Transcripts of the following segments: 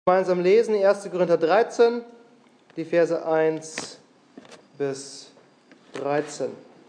Gemeinsam lesen 1. Korinther 13, die Verse 1 bis 13.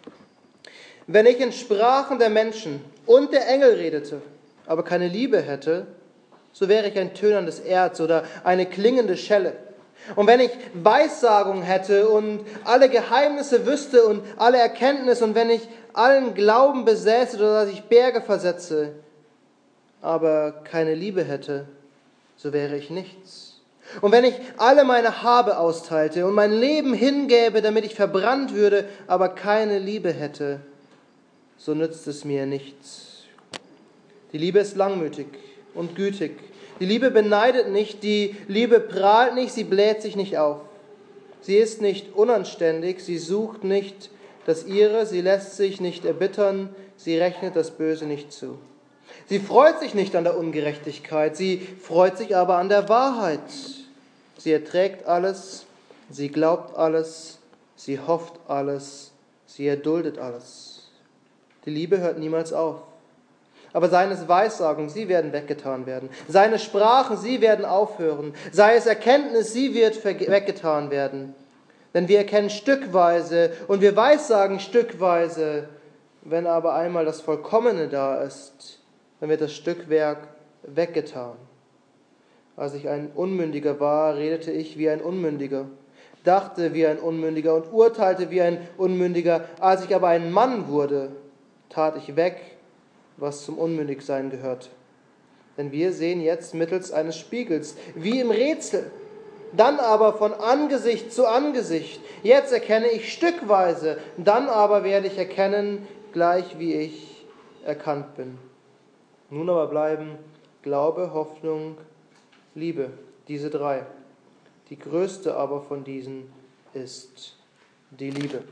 Wenn ich in Sprachen der Menschen und der Engel redete, aber keine Liebe hätte, so wäre ich ein tönerndes Erz oder eine klingende Schelle. Und wenn ich Weissagung hätte und alle Geheimnisse wüsste und alle Erkenntnis und wenn ich allen Glauben besäße, oder dass ich Berge versetze, aber keine Liebe hätte, so wäre ich nichts. Und wenn ich alle meine Habe austeilte und mein Leben hingäbe, damit ich verbrannt würde, aber keine Liebe hätte, so nützt es mir nichts. Die Liebe ist langmütig und gütig. Die Liebe beneidet nicht, die Liebe prahlt nicht, sie bläht sich nicht auf. Sie ist nicht unanständig, sie sucht nicht das Ihre, sie lässt sich nicht erbittern, sie rechnet das Böse nicht zu. Sie freut sich nicht an der Ungerechtigkeit, sie freut sich aber an der Wahrheit. Sie erträgt alles, sie glaubt alles, sie hofft alles, sie erduldet alles. Die Liebe hört niemals auf. Aber seines Weissagen, sie werden weggetan werden. Seine Sprachen, sie werden aufhören. Sei es Erkenntnis, sie wird weggetan werden. Denn wir erkennen stückweise und wir weissagen stückweise. Wenn aber einmal das Vollkommene da ist, dann wird das Stückwerk weggetan. Als ich ein Unmündiger war, redete ich wie ein Unmündiger, dachte wie ein Unmündiger und urteilte wie ein Unmündiger. Als ich aber ein Mann wurde, tat ich weg, was zum Unmündigsein gehört. Denn wir sehen jetzt mittels eines Spiegels, wie im Rätsel, dann aber von Angesicht zu Angesicht. Jetzt erkenne ich stückweise, dann aber werde ich erkennen, gleich wie ich erkannt bin. Nun aber bleiben Glaube, Hoffnung, Liebe, diese drei. Die größte aber von diesen ist die Liebe.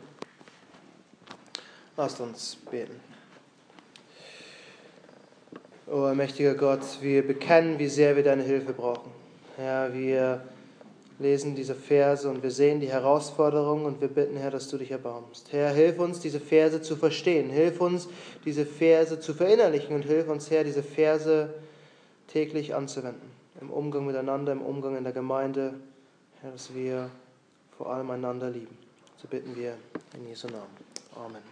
Lasst uns beten. O allmächtiger Gott, wir bekennen, wie sehr wir deine Hilfe brauchen. Herr, wir lesen diese Verse und wir sehen die Herausforderung und wir bitten, Herr, dass du dich erbarmst. Herr, hilf uns, diese Verse zu verstehen. Hilf uns, diese Verse zu verinnerlichen und hilf uns, Herr, diese Verse täglich anzuwenden. Im Umgang miteinander, im Umgang in der Gemeinde. Herr, dass wir vor allem einander lieben. So bitten wir in Jesu Namen. Amen.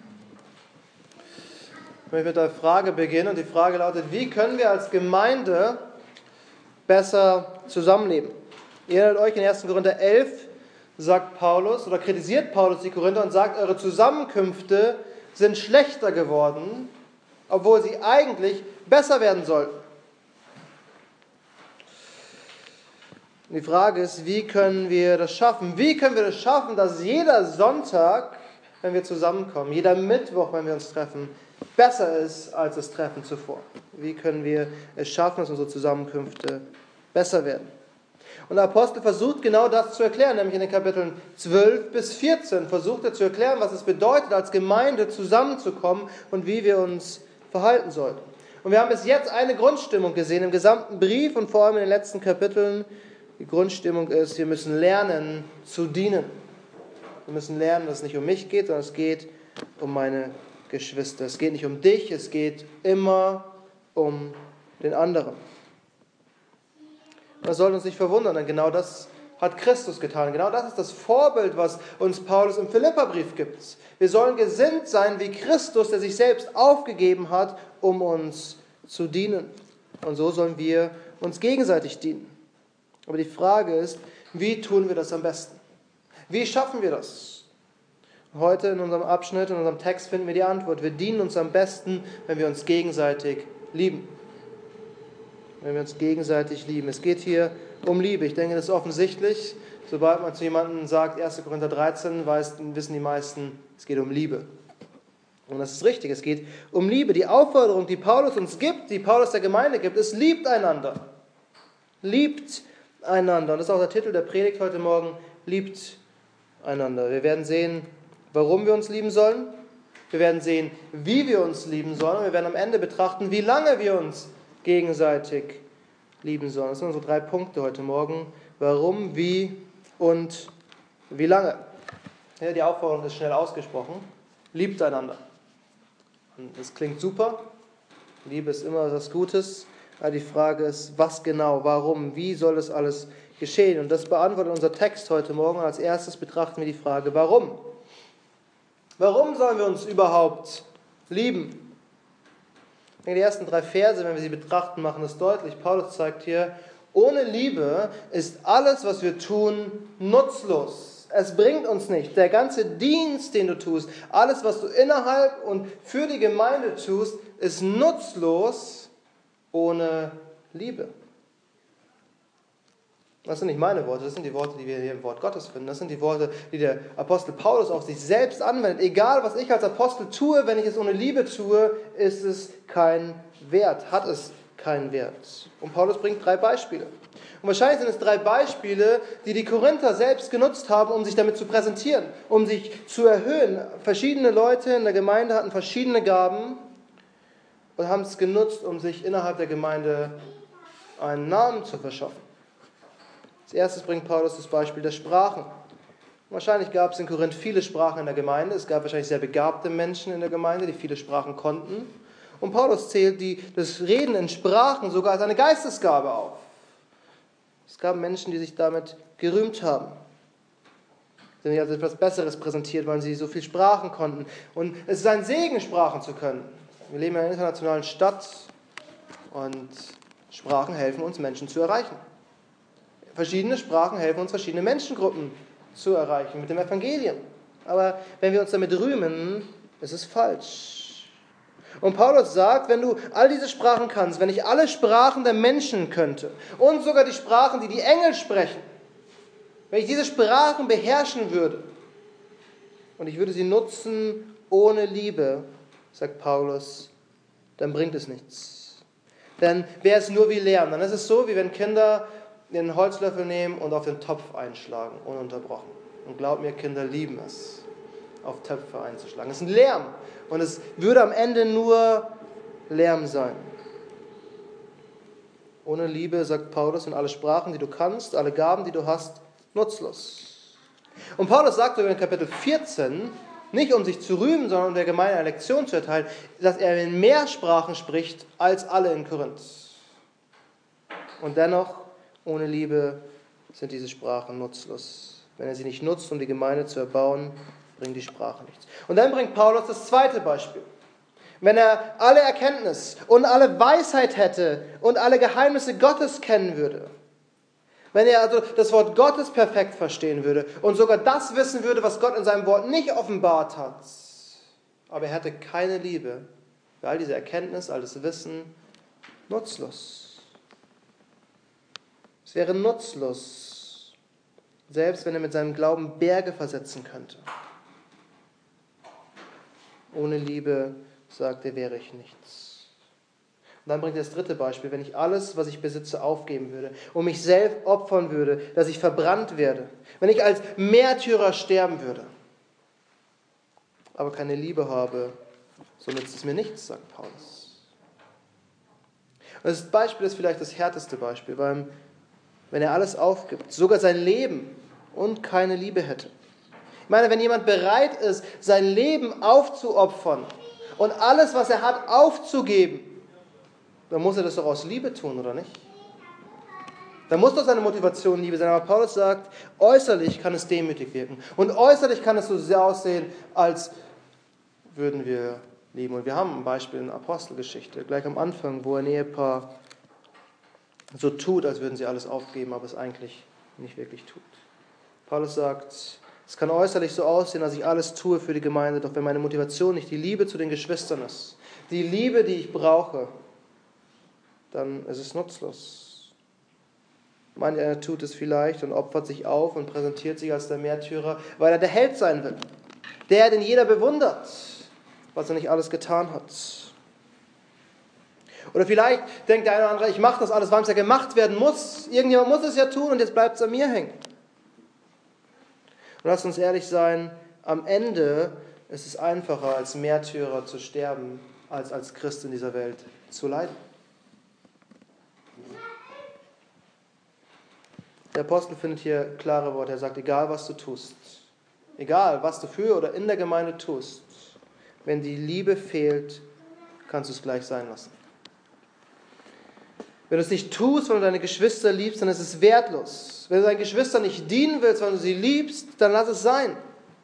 Ich möchte mit einer Frage beginnen und die Frage lautet, wie können wir als Gemeinde besser zusammenleben? Ihr erinnert euch, in 1. Korinther 11 sagt Paulus oder kritisiert Paulus die Korinther und sagt, eure Zusammenkünfte sind schlechter geworden, obwohl sie eigentlich besser werden sollten. Und die Frage ist, wie können wir das schaffen? Wie können wir das schaffen, dass jeder Sonntag, wenn wir zusammenkommen, jeder Mittwoch, wenn wir uns treffen, besser ist als das Treffen zuvor? Wie können wir es schaffen, dass unsere Zusammenkünfte besser werden? Und der Apostel versucht genau das zu erklären, nämlich in den Kapiteln 12 bis 14 versucht er zu erklären, was es bedeutet, als Gemeinde zusammenzukommen und wie wir uns verhalten sollten. Und wir haben bis jetzt eine Grundstimmung gesehen im gesamten Brief und vor allem in den letzten Kapiteln. Die Grundstimmung ist, wir müssen lernen zu dienen. Wir müssen lernen, dass es nicht um mich geht, sondern es geht um meine Geschwister. Es geht nicht um dich, es geht immer um den anderen. Das soll uns nicht verwundern, denn genau das hat Christus getan. Genau das ist das Vorbild, was uns Paulus im Philipperbrief gibt. Wir sollen gesinnt sein wie Christus, der sich selbst aufgegeben hat, um uns zu dienen. Und so sollen wir uns gegenseitig dienen. Aber die Frage ist, wie tun wir das am besten? Wie schaffen wir das? Heute in unserem Abschnitt, in unserem Text finden wir die Antwort. Wir dienen uns am besten, wenn wir uns gegenseitig lieben. Wenn wir uns gegenseitig lieben. Es geht hier um Liebe. Ich denke, das ist offensichtlich. Sobald man zu jemandem sagt, 1. Korinther 13, wissen die meisten, es geht um Liebe. Und das ist richtig, es geht um Liebe. Die Aufforderung, die Paulus uns gibt, die Paulus der Gemeinde gibt, ist, liebt einander. Liebt einander. Und das ist auch der Titel der Predigt heute Morgen, liebt einander. Wir werden sehen, warum wir uns lieben sollen. Wir werden sehen, wie wir uns lieben sollen. Und wir werden am Ende betrachten, wie lange wir uns gegenseitig lieben sollen. Das sind unsere 3 Punkte heute Morgen. Warum, wie und wie lange. Ja, die Aufforderung ist schnell ausgesprochen. Liebt einander. Und das klingt super. Liebe ist immer was Gutes. Aber die Frage ist, was genau, warum, wie soll das alles geschehen? Und das beantwortet unser Text heute Morgen. Als erstes betrachten wir die Frage, warum? Warum sollen wir uns überhaupt lieben? Die ersten 3 Verse, wenn wir sie betrachten, machen das deutlich. Paulus zeigt hier, ohne Liebe ist alles, was wir tun, nutzlos. Es bringt uns nicht. Der ganze Dienst, den du tust, alles, was du innerhalb und für die Gemeinde tust, ist nutzlos ohne Liebe. Das sind nicht meine Worte, das sind die Worte, die wir hier im Wort Gottes finden. Das sind die Worte, die der Apostel Paulus auf sich selbst anwendet. Egal, was ich als Apostel tue, wenn ich es ohne Liebe tue, ist es kein Wert, hat es keinen Wert. Und Paulus bringt 3 Beispiele. Und wahrscheinlich sind es 3 Beispiele, die die Korinther selbst genutzt haben, um sich damit zu präsentieren, um sich zu erhöhen. Verschiedene Leute in der Gemeinde hatten verschiedene Gaben und haben es genutzt, um sich innerhalb der Gemeinde einen Namen zu verschaffen. Als erstes bringt Paulus das Beispiel der Sprachen. Wahrscheinlich gab es in Korinth viele Sprachen in der Gemeinde. Es gab wahrscheinlich sehr begabte Menschen in der Gemeinde, die viele Sprachen konnten. Und Paulus zählt das Reden in Sprachen sogar als eine Geistesgabe auf. Es gab Menschen, die sich damit gerühmt haben. Sie haben also etwas Besseres präsentiert, weil sie so viel Sprachen konnten. Und es ist ein Segen, Sprachen zu können. Wir leben in einer internationalen Stadt und Sprachen helfen uns, Menschen zu erreichen. Verschiedene Sprachen helfen uns, verschiedene Menschengruppen zu erreichen mit dem Evangelium. Aber wenn wir uns damit rühmen, ist es falsch. Und Paulus sagt, wenn du all diese Sprachen kannst, wenn ich alle Sprachen der Menschen könnte und sogar die Sprachen, die die Engel sprechen, wenn ich diese Sprachen beherrschen würde und ich würde sie nutzen ohne Liebe, sagt Paulus, dann bringt es nichts. Denn wäre es nur wie Lärm, dann ist es so, wie wenn Kinder den Holzlöffel nehmen und auf den Topf einschlagen, ununterbrochen. Und glaubt mir, Kinder lieben es, auf Töpfe einzuschlagen. Es ist ein Lärm und es würde am Ende nur Lärm sein. Ohne Liebe, sagt Paulus, sind alle Sprachen, die du kannst, alle Gaben, die du hast, nutzlos. Und Paulus sagt sogar in Kapitel 14, nicht um sich zu rühmen, sondern um der Gemeinde eine Lektion zu erteilen, dass er in mehr Sprachen spricht als alle in Korinth. Und dennoch, ohne Liebe sind diese Sprachen nutzlos. Wenn er sie nicht nutzt, um die Gemeinde zu erbauen, bringen die Sprachen nichts. Und dann bringt Paulus das zweite Beispiel. Wenn er alle Erkenntnis und alle Weisheit hätte und alle Geheimnisse Gottes kennen würde, wenn er also das Wort Gottes perfekt verstehen würde und sogar das wissen würde, was Gott in seinem Wort nicht offenbart hat, aber er hätte keine Liebe, für all diese Erkenntnis, all das Wissen, nutzlos. Es wäre nutzlos, selbst wenn er mit seinem Glauben Berge versetzen könnte. Ohne Liebe, sagt er, wäre ich nichts. Und dann bringt er das dritte Beispiel, wenn ich alles, was ich besitze, aufgeben würde und mich selbst opfern würde, dass ich verbrannt werde, wenn ich als Märtyrer sterben würde, aber keine Liebe habe, so nützt es mir nichts, sagt Paulus. Und das Beispiel ist vielleicht das härteste Beispiel, weil wenn er alles aufgibt, sogar sein Leben und keine Liebe hätte. Ich meine, wenn jemand bereit ist, sein Leben aufzuopfern und alles, was er hat, aufzugeben, dann muss er das doch aus Liebe tun, oder nicht? Dann muss doch seine Motivation Liebe sein. Aber Paulus sagt, äußerlich kann es demütig wirken. Und äußerlich kann es so sehr aussehen, als würden wir lieben. Und wir haben ein Beispiel in der Apostelgeschichte, gleich am Anfang, wo ein Ehepaar so tut, als würden sie alles aufgeben, aber es eigentlich nicht wirklich tut. Paulus sagt, es kann äußerlich so aussehen, dass ich alles tue für die Gemeinde, doch wenn meine Motivation nicht die Liebe zu den Geschwistern ist, die Liebe, die ich brauche, dann ist es nutzlos. Manch einer tut es vielleicht und opfert sich auf und präsentiert sich als der Märtyrer, weil er der Held sein will. Der, den jeder bewundert, was er nicht alles getan hat. Oder vielleicht denkt der eine oder andere, ich mache das alles, weil es ja gemacht werden muss. Irgendjemand muss es ja tun und jetzt bleibt es an mir hängen. Und lasst uns ehrlich sein, am Ende ist es einfacher, als Märtyrer zu sterben, als Christ in dieser Welt zu leiden. Der Apostel findet hier klare Worte. Er sagt, egal was du tust, egal was du für oder in der Gemeinde tust, wenn die Liebe fehlt, kannst du es gleich sein lassen. Wenn du es nicht tust, weil du deine Geschwister liebst, dann ist es wertlos. Wenn du deinen Geschwistern nicht dienen willst, weil du sie liebst, dann lass es sein.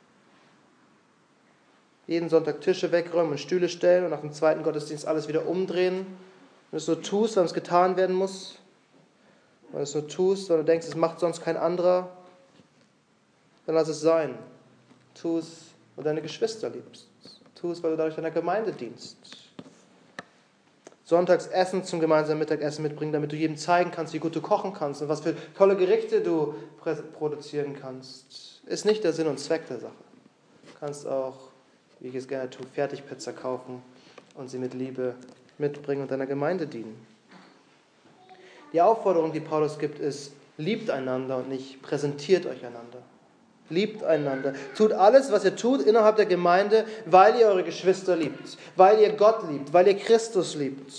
Jeden Sonntag Tische wegräumen und Stühle stellen und nach dem zweiten Gottesdienst alles wieder umdrehen. Wenn du es nur tust, weil es getan werden muss, wenn du es nur tust, weil du denkst, es macht sonst kein anderer, dann lass es sein. Tu es, weil du deine Geschwister liebst. Tu es, weil du dadurch deiner Gemeinde dienst. Sonntags Essen zum gemeinsamen Mittagessen mitbringen, damit du jedem zeigen kannst, wie gut du kochen kannst und was für tolle Gerichte du produzieren kannst, ist nicht der Sinn und Zweck der Sache. Du kannst auch, wie ich es gerne tue, Fertigpizza kaufen und sie mit Liebe mitbringen und deiner Gemeinde dienen. Die Aufforderung, die Paulus gibt, ist, liebt einander und nicht präsentiert euch einander. Liebt einander. Tut alles, was ihr tut innerhalb der Gemeinde, weil ihr eure Geschwister liebt, weil ihr Gott liebt, weil ihr Christus liebt.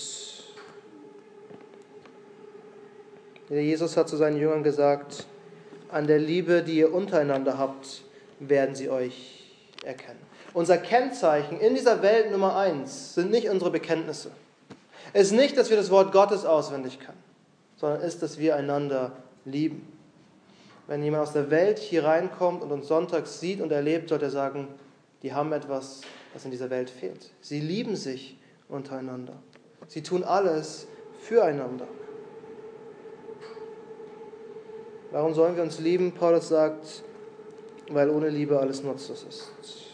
Jesus hat zu seinen Jüngern gesagt, an der Liebe, die ihr untereinander habt, werden sie euch erkennen. Unser Kennzeichen in dieser Welt Nummer 1 sind nicht unsere Bekenntnisse. Es ist nicht, dass wir das Wort Gottes auswendig können, sondern es ist, dass wir einander lieben. Wenn jemand aus der Welt hier reinkommt und uns sonntags sieht und erlebt, sollte er sagen, die haben etwas, was in dieser Welt fehlt. Sie lieben sich untereinander. Sie tun alles füreinander. Warum sollen wir uns lieben? Paulus sagt, weil ohne Liebe alles nutzlos ist.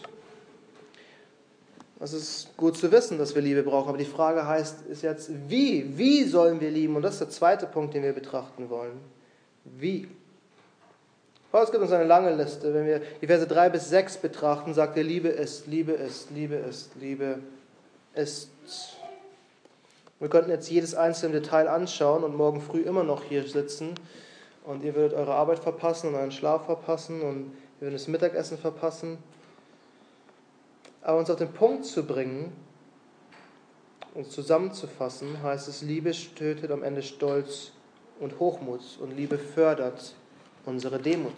Es ist gut zu wissen, dass wir Liebe brauchen, aber die Frage ist jetzt, wie sollen wir lieben? Und das ist der zweite Punkt, den wir betrachten wollen. Wie? Paulus gibt uns eine lange Liste. Wenn wir die Verse 3 bis 6 betrachten, sagt er, Liebe ist, Liebe ist, Liebe ist, Liebe ist. Wir könnten jetzt jedes einzelne Detail anschauen und morgen früh immer noch hier sitzen und ihr würdet eure Arbeit verpassen und euren Schlaf verpassen und ihr würdet das Mittagessen verpassen. Aber uns auf den Punkt zu bringen, uns zusammenzufassen, heißt es, Liebe tötet am Ende Stolz und Hochmut und Liebe fördert unsere Demut.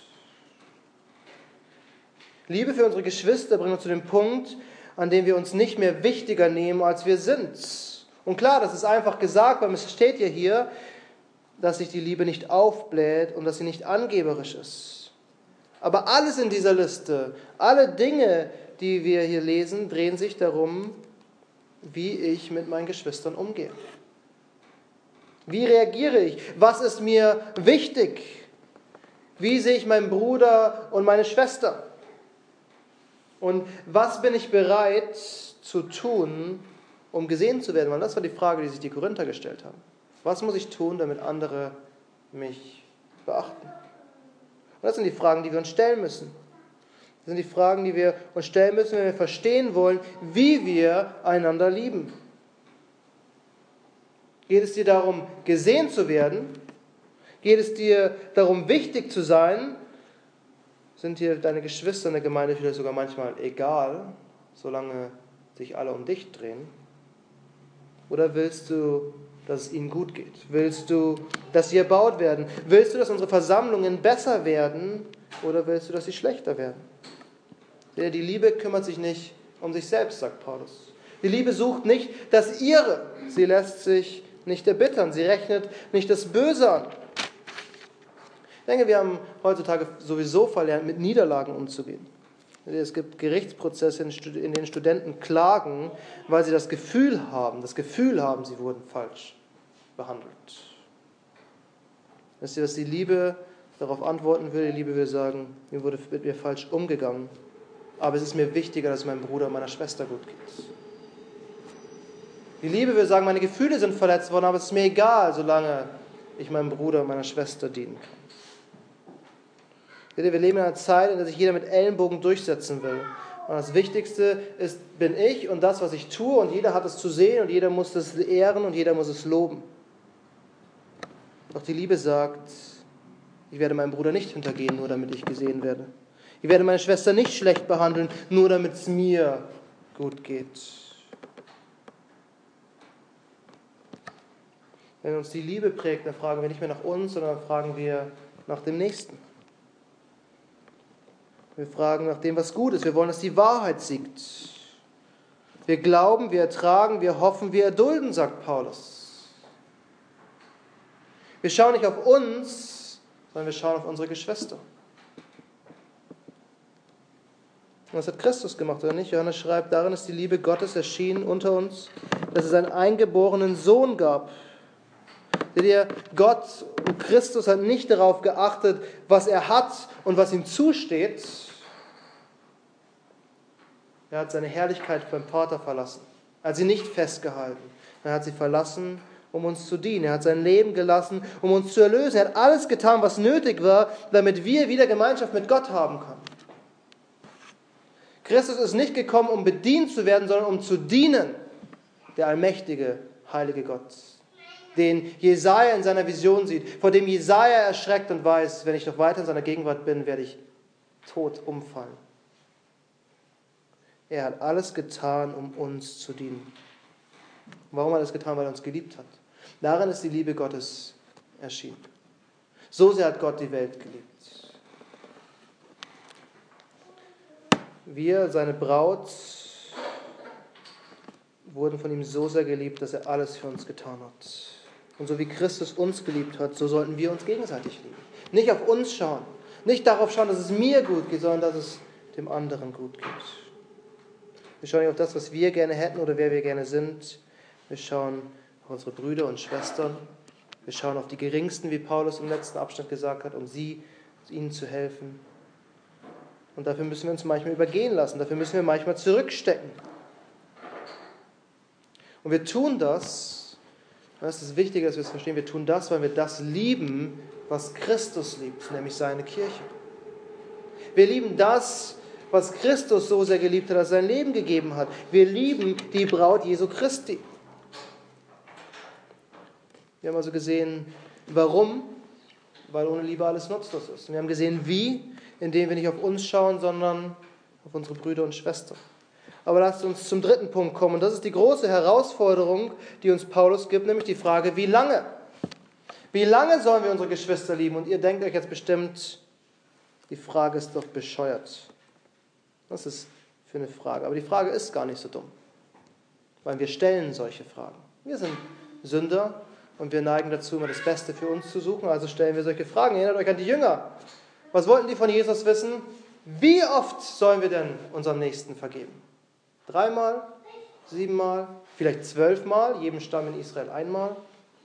Liebe für unsere Geschwister bringt uns zu dem Punkt, an dem wir uns nicht mehr wichtiger nehmen, als wir sind. Und klar, das ist einfach gesagt, weil es steht ja hier, dass sich die Liebe nicht aufbläht und dass sie nicht angeberisch ist. Aber alles in dieser Liste, alle Dinge, die wir hier lesen, drehen sich darum, wie ich mit meinen Geschwistern umgehe. Wie reagiere ich? Was ist mir wichtig? Wie sehe ich meinen Bruder und meine Schwester? Und was bin ich bereit zu tun, um gesehen zu werden? Weil das war die Frage, die sich die Korinther gestellt haben. Was muss ich tun, damit andere mich beachten? Und das sind die Fragen, die wir uns stellen müssen. Das sind die Fragen, die wir uns stellen müssen, wenn wir verstehen wollen, wie wir einander lieben. Geht es dir darum, gesehen zu werden? Geht es dir darum, wichtig zu sein? Sind dir deine Geschwister in der Gemeinde vielleicht sogar manchmal egal, solange sich alle um dich drehen? Oder willst du, dass es ihnen gut geht? Willst du, dass sie erbaut werden? Willst du, dass unsere Versammlungen besser werden? Oder willst du, dass sie schlechter werden? Die Liebe kümmert sich nicht um sich selbst, sagt Paulus. Die Liebe sucht nicht das Ihre. Sie lässt sich nicht erbittern. Sie rechnet nicht das Böse an. Ich denke, wir haben heutzutage sowieso verlernt, mit Niederlagen umzugehen. Es gibt Gerichtsprozesse, in denen Studenten klagen, weil sie das Gefühl haben, sie wurden falsch behandelt. Wisst ihr, dass die Liebe darauf antworten würde? Die Liebe würde sagen, mir wurde mit mir falsch umgegangen, aber es ist mir wichtiger, dass es meinem Bruder und meiner Schwester gut geht. Die Liebe würde sagen, meine Gefühle sind verletzt worden, aber es ist mir egal, solange ich meinem Bruder und meiner Schwester dienen kann. Wir leben in einer Zeit, in der sich jeder mit Ellenbogen durchsetzen will. Und das Wichtigste bin ich und das, was ich tue, und jeder hat es zu sehen und jeder muss es ehren und jeder muss es loben. Doch die Liebe sagt, ich werde meinen Bruder nicht hintergehen, nur damit ich gesehen werde. Ich werde meine Schwester nicht schlecht behandeln, nur damit es mir gut geht. Wenn uns die Liebe prägt, dann fragen wir nicht mehr nach uns, sondern dann fragen wir nach dem Nächsten. Wir fragen nach dem, was gut ist. Wir wollen, dass die Wahrheit siegt. Wir glauben, wir ertragen, wir hoffen, wir erdulden, sagt Paulus. Wir schauen nicht auf uns, sondern wir schauen auf unsere Geschwister. Und das hat Christus gemacht, oder nicht? Johannes schreibt, darin ist die Liebe Gottes erschienen unter uns, dass es einen eingeborenen Sohn gab. Seht ihr, Gott und Christus hat nicht darauf geachtet, was er hat und was ihm zusteht. Er hat seine Herrlichkeit beim Vater verlassen. Er hat sie nicht festgehalten. Er hat sie verlassen, um uns zu dienen. Er hat sein Leben gelassen, um uns zu erlösen. Er hat alles getan, was nötig war, damit wir wieder Gemeinschaft mit Gott haben können. Christus ist nicht gekommen, um bedient zu werden, sondern um zu dienen. Der allmächtige, heilige Gott, den Jesaja in seiner Vision sieht, vor dem Jesaja erschreckt und weiß, wenn ich noch weiter in seiner Gegenwart bin, werde ich tot umfallen. Er hat alles getan, um uns zu dienen. Warum hat er es getan? Weil er uns geliebt hat. Darin ist die Liebe Gottes erschienen. So sehr hat Gott die Welt geliebt. Wir, seine Braut, wurden von ihm so sehr geliebt, dass er alles für uns getan hat. Und so wie Christus uns geliebt hat, so sollten wir uns gegenseitig lieben. Nicht auf uns schauen, nicht darauf schauen, dass es mir gut geht, sondern dass es dem anderen gut geht. Wir schauen nicht auf das, was wir gerne hätten oder wer wir gerne sind. Wir schauen auf unsere Brüder und Schwestern. Wir schauen auf die Geringsten, wie Paulus im letzten Abschnitt gesagt hat, um ihnen zu helfen. Und dafür müssen wir uns manchmal übergehen lassen. Dafür müssen wir manchmal zurückstecken. Und wir tun das, das ist wichtig, dass wir es verstehen, wir tun das, weil wir das lieben, was Christus liebt, nämlich seine Kirche. Wir lieben das, was Christus so sehr geliebt hat, dass er sein Leben gegeben hat. Wir lieben die Braut Jesu Christi. Wir haben also gesehen, warum? Weil ohne Liebe alles nutzlos ist. Und wir haben gesehen, wie? Indem wir nicht auf uns schauen, sondern auf unsere Brüder und Schwestern. Aber lasst uns zum dritten Punkt kommen. Und das ist die große Herausforderung, die uns Paulus gibt, nämlich die Frage, wie lange? Wie lange sollen wir unsere Geschwister lieben? Und ihr denkt euch jetzt bestimmt, die Frage ist doch bescheuert. Was ist für eine Frage? Aber die Frage ist gar nicht so dumm. Weil wir stellen solche Fragen. Wir sind Sünder und wir neigen dazu, immer das Beste für uns zu suchen. Also stellen wir solche Fragen. Erinnert euch an die Jünger. Was wollten die von Jesus wissen? Wie oft sollen wir denn unserem Nächsten vergeben? 3-mal? 7-mal? Vielleicht 12-mal? Jedem Stamm in Israel einmal?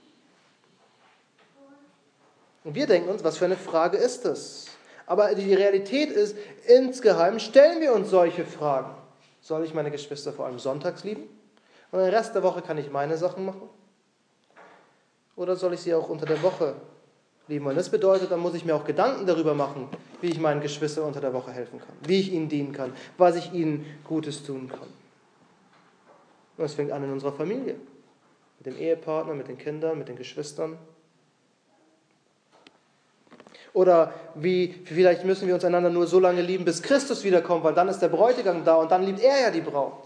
Und wir denken uns, was für eine Frage ist das? Aber die Realität ist, insgeheim stellen wir uns solche Fragen. Soll ich meine Geschwister vor allem sonntags lieben? Und den Rest der Woche kann ich meine Sachen machen? Oder soll ich sie auch unter der Woche lieben? Und das bedeutet, dann muss ich mir auch Gedanken darüber machen, wie ich meinen Geschwistern unter der Woche helfen kann, wie ich ihnen dienen kann, was ich ihnen Gutes tun kann. Und es fängt an in unserer Familie, mit dem Ehepartner, mit den Kindern, mit den Geschwistern. Oder vielleicht müssen wir uns einander nur so lange lieben, bis Christus wiederkommt, weil dann ist der Bräutigam da und dann liebt er ja die Braut.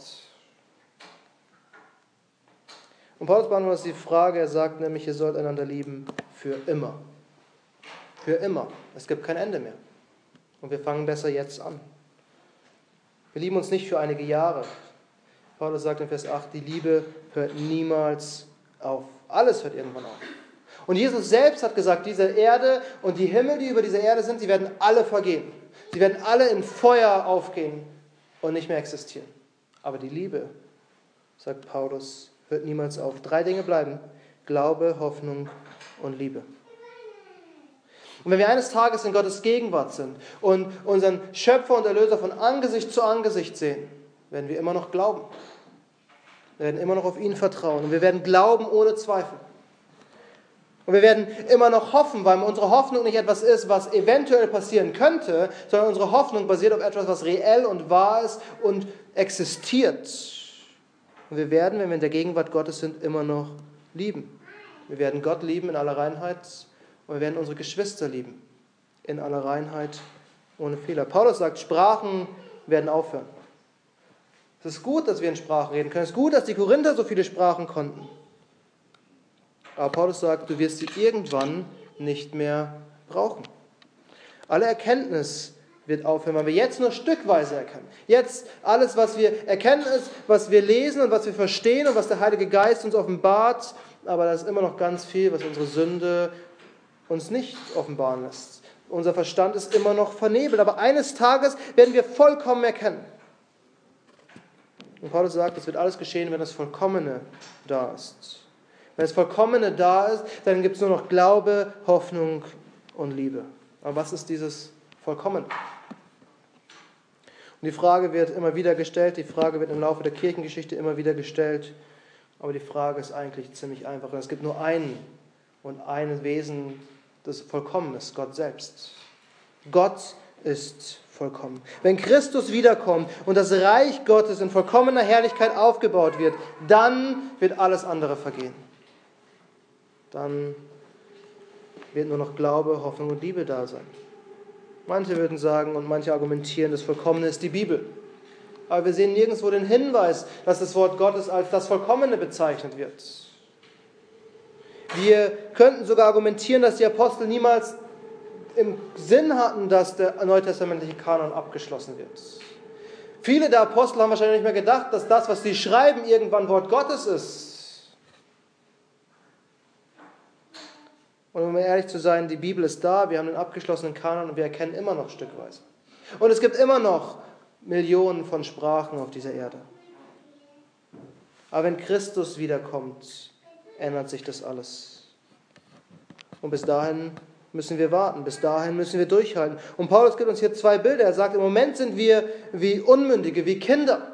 Und Paulus beantwortet uns die Frage, er sagt nämlich, ihr sollt einander lieben für immer. Für immer. Es gibt kein Ende mehr. Und wir fangen besser jetzt an. Wir lieben uns nicht für einige Jahre. Paulus sagt in Vers 8, die Liebe hört niemals auf. Alles hört irgendwann auf. Und Jesus selbst hat gesagt, diese Erde und die Himmel, die über dieser Erde sind, sie werden alle vergehen. Sie werden alle in Feuer aufgehen und nicht mehr existieren. Aber die Liebe, sagt Paulus, hört niemals auf. 3 Dinge bleiben: Glaube, Hoffnung und Liebe. Und wenn wir eines Tages in Gottes Gegenwart sind und unseren Schöpfer und Erlöser von Angesicht zu Angesicht sehen, werden wir immer noch glauben. Wir werden immer noch auf ihn vertrauen und wir werden glauben ohne Zweifel. Und wir werden immer noch hoffen, weil unsere Hoffnung nicht etwas ist, was eventuell passieren könnte, sondern unsere Hoffnung basiert auf etwas, was reell und wahr ist und existiert. Und wir werden, wenn wir in der Gegenwart Gottes sind, immer noch lieben. Wir werden Gott lieben in aller Reinheit und wir werden unsere Geschwister lieben in aller Reinheit, ohne Fehler. Paulus sagt, Sprachen werden aufhören. Es ist gut, dass wir in Sprachen reden können. Es ist gut, dass die Korinther so viele Sprachen konnten. Aber Paulus sagt, du wirst sie irgendwann nicht mehr brauchen. Alle Erkenntnis wird aufhören, weil wir jetzt nur stückweise erkennen. Jetzt alles, was wir erkennen, ist, was wir lesen und was wir verstehen und was der Heilige Geist uns offenbart. Aber da ist immer noch ganz viel, was unsere Sünde uns nicht offenbaren lässt. Unser Verstand ist immer noch vernebelt, aber eines Tages werden wir vollkommen erkennen. Und Paulus sagt, es wird alles geschehen, wenn das Vollkommene da ist. Wenn das Vollkommene da ist, dann gibt es nur noch Glaube, Hoffnung und Liebe. Aber was ist dieses Vollkommene? Und die Frage wird immer wieder gestellt, die Frage wird im Laufe der Kirchengeschichte immer wieder gestellt, aber die Frage ist eigentlich ziemlich einfach. Und es gibt nur einen und ein Wesen, das vollkommen ist, Gott selbst. Gott ist vollkommen. Wenn Christus wiederkommt und das Reich Gottes in vollkommener Herrlichkeit aufgebaut wird, dann wird alles andere vergehen. Dann wird nur noch Glaube, Hoffnung und Liebe da sein. Manche würden sagen und manche argumentieren, das Vollkommene ist die Bibel. Aber wir sehen nirgendwo den Hinweis, dass das Wort Gottes als das Vollkommene bezeichnet wird. Wir könnten sogar argumentieren, dass die Apostel niemals im Sinn hatten, dass der neutestamentliche Kanon abgeschlossen wird. Viele der Apostel haben wahrscheinlich nicht mehr gedacht, dass das, was sie schreiben, irgendwann Wort Gottes ist. Und um ehrlich zu sein, die Bibel ist da, wir haben den abgeschlossenen Kanon und wir erkennen immer noch stückweise. Und es gibt immer noch Millionen von Sprachen auf dieser Erde. Aber wenn Christus wiederkommt, ändert sich das alles. Und bis dahin müssen wir warten, bis dahin müssen wir durchhalten. Und Paulus gibt uns hier zwei Bilder. Er sagt, im Moment sind wir wie Unmündige, wie Kinder.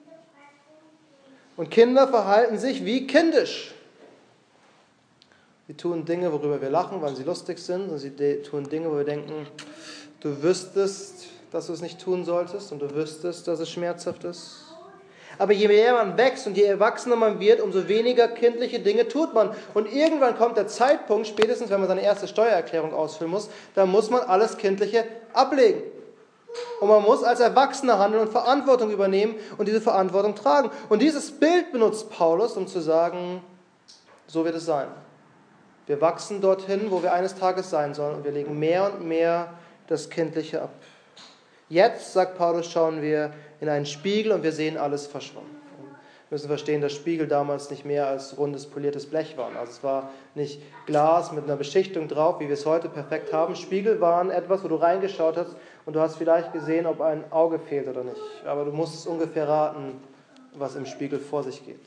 Und Kinder verhalten sich wie kindisch. Sie tun Dinge, worüber wir lachen, weil sie lustig sind. Und sie tun Dinge, wo wir denken, du wüsstest, dass du es nicht tun solltest. Und du wüsstest, dass es schmerzhaft ist. Aber je mehr man wächst und je erwachsener man wird, umso weniger kindliche Dinge tut man. Und irgendwann kommt der Zeitpunkt, spätestens wenn man seine erste Steuererklärung ausfüllen muss, da muss man alles Kindliche ablegen. Und man muss als Erwachsener handeln und Verantwortung übernehmen und diese Verantwortung tragen. Und dieses Bild benutzt Paulus, um zu sagen, so wird es sein. Wir wachsen dorthin, wo wir eines Tages sein sollen, und wir legen mehr und mehr das Kindliche ab. Jetzt, sagt Paulus, schauen wir in einen Spiegel und wir sehen alles verschwommen. Wir müssen verstehen, dass Spiegel damals nicht mehr als rundes, poliertes Blech waren. Also es war nicht Glas mit einer Beschichtung drauf, wie wir es heute perfekt haben. Spiegel waren etwas, wo du reingeschaut hast und du hast vielleicht gesehen, ob ein Auge fehlt oder nicht. Aber du musstest ungefähr raten, was im Spiegel vor sich geht.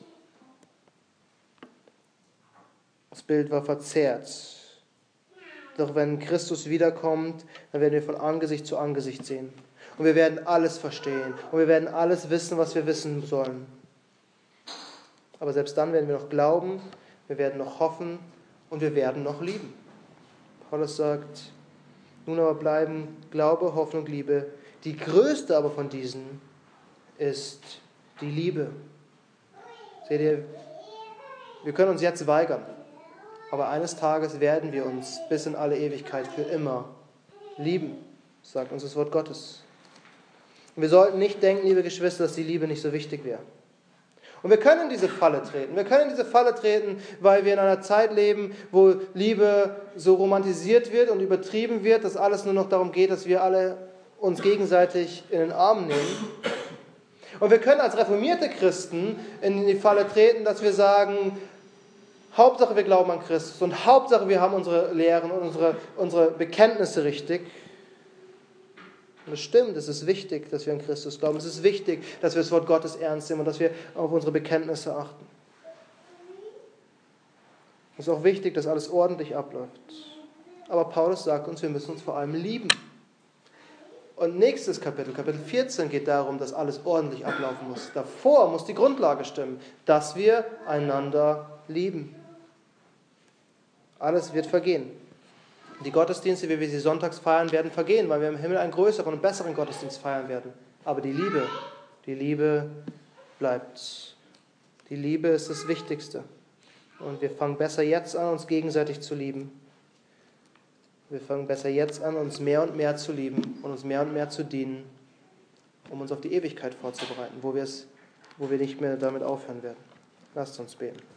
Das Bild war verzerrt. Doch wenn Christus wiederkommt, dann werden wir von Angesicht zu Angesicht sehen. Und wir werden alles verstehen. Und wir werden alles wissen, was wir wissen sollen. Aber selbst dann werden wir noch glauben, wir werden noch hoffen und wir werden noch lieben. Paulus sagt, nun aber bleiben Glaube, Hoffnung, Liebe. Die größte aber von diesen ist die Liebe. Seht ihr, wir können uns jetzt weigern. Aber eines Tages werden wir uns bis in alle Ewigkeit für immer lieben, sagt uns das Wort Gottes. Und wir sollten nicht denken, liebe Geschwister, dass die Liebe nicht so wichtig wäre. Und wir können in diese Falle treten. Wir können in diese Falle treten, weil wir in einer Zeit leben, wo Liebe so romantisiert wird und übertrieben wird, dass alles nur noch darum geht, dass wir alle uns gegenseitig in den Arm nehmen. Und wir können als reformierte Christen in die Falle treten, dass wir sagen, Hauptsache wir glauben an Christus und Hauptsache wir haben unsere Lehren und unsere Bekenntnisse richtig. Und es stimmt, es ist wichtig, dass wir an Christus glauben. Es ist wichtig, dass wir das Wort Gottes ernst nehmen und dass wir auf unsere Bekenntnisse achten. Es ist auch wichtig, dass alles ordentlich abläuft. Aber Paulus sagt uns, wir müssen uns vor allem lieben. Und nächstes Kapitel, Kapitel 14, geht darum, dass alles ordentlich ablaufen muss. Davor muss die Grundlage stimmen, dass wir einander lieben. Alles wird vergehen. Die Gottesdienste, wie wir sie sonntags feiern, werden vergehen, weil wir im Himmel einen größeren und besseren Gottesdienst feiern werden. Aber die Liebe bleibt. Die Liebe ist das Wichtigste. Und wir fangen besser jetzt an, uns gegenseitig zu lieben. Wir fangen besser jetzt an, uns mehr und mehr zu lieben und uns mehr und mehr zu dienen, um uns auf die Ewigkeit vorzubereiten, wo wir nicht mehr damit aufhören werden. Lasst uns beten.